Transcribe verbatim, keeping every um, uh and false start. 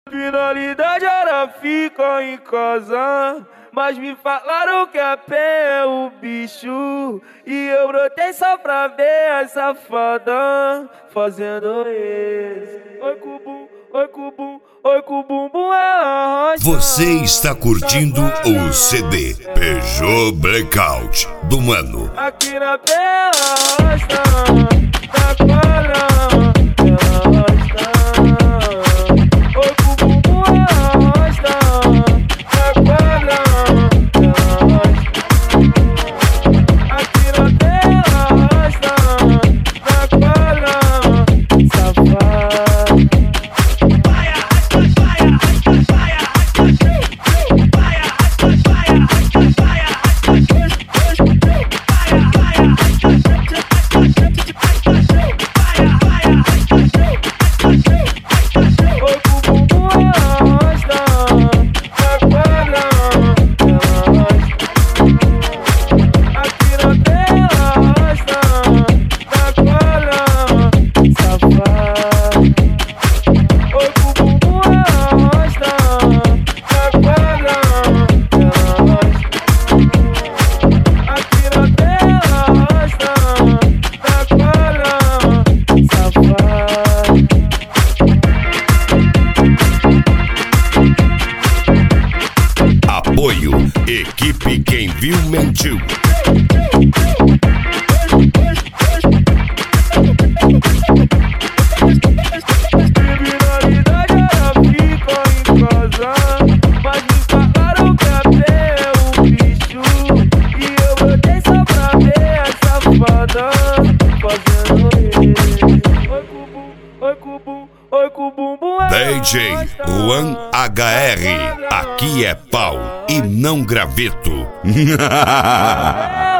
Finalidade era ficar em casa, mas me falaram que a pé é o bicho. E eu brotei só pra ver a safada fazendo isso. Oi cubum, oi cubum, oi cubum, bum é a rocha. Você está curtindo o C D Peugeot Blackout do Mano. Aqui na Bela Rocha, na quadra. Apoio Equipe Quem Viu Mentiu. Criminalidade era ficar em casa, mas me falaram que a pé é o bicho. E eu botei só pra ver a safada fazendo isso. Oi cubum, oi cubum, oi cubum, bum é D J Juan H R. Aqui é pau e não graveto.